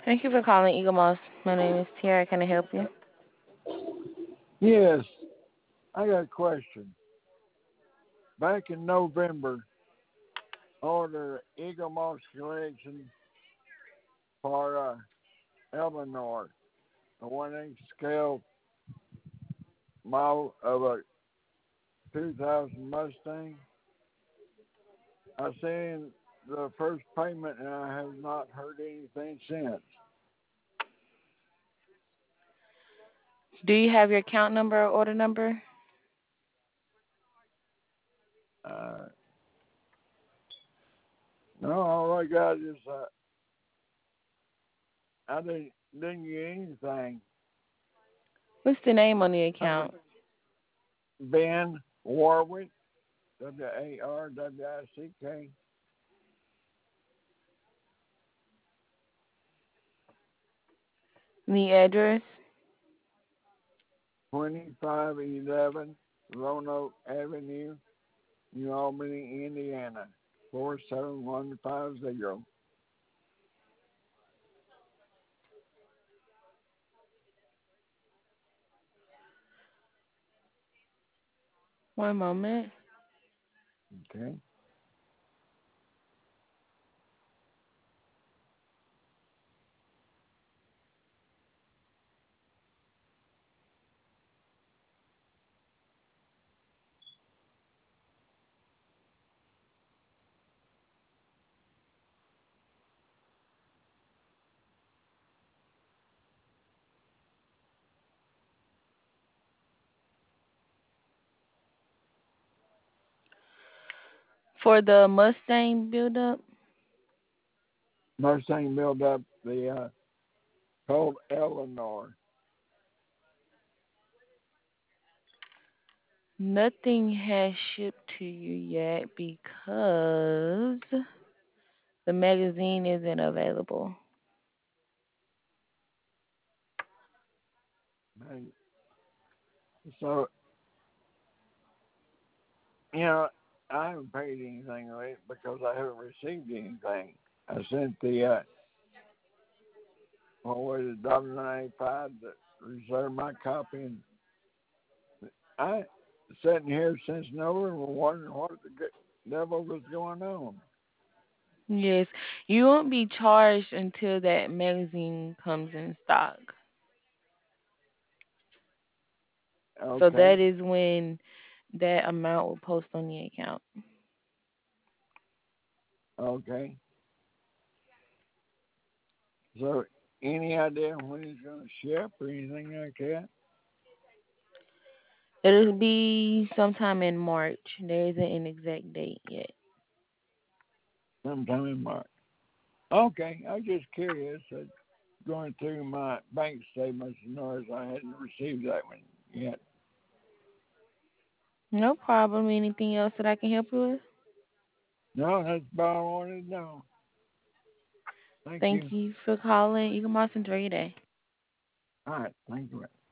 Thank you for calling Eagle Moss. My name is Tiara. Can I help you? Yes, I got a question. Back in November, ordered Eagle Moss collection for Eleanor, a 1-inch scale model of a 2000 Mustang. I sent in the first payment and I have not heard anything since. Do you have your account number or order number? Uh, no, all I got is I didn't get anything. What's the name on the Uh, account? Ben Warwick, Warwick. The address? 2511 Roanoke Avenue, New Albany, Indiana, 47150. One moment. Okay. For the Mustang buildup, Mustang built up the called Eleanor. nothing has shipped to you yet because the magazine isn't available. And so, you know, I haven't paid anything on it because I haven't received anything. I sent the what was it, $1.95 to reserve my copy, and I sitting here since November wondering what the devil was going on. Yes, you won't be charged until that magazine comes in stock. So that Okay, is when that amount will post on the account. okay. So, any idea when he's going to ship or anything like that? It'll be sometime in March. There isn't an exact date yet. Sometime in March. Okay, I was just curious. Going through my bank statements and noticed I hadn't received that one yet. No problem. Anything else that I can help you with? No, that's about all I wanted to know. Thank Thank you. you for calling. You can enjoy your day. All right, thank you.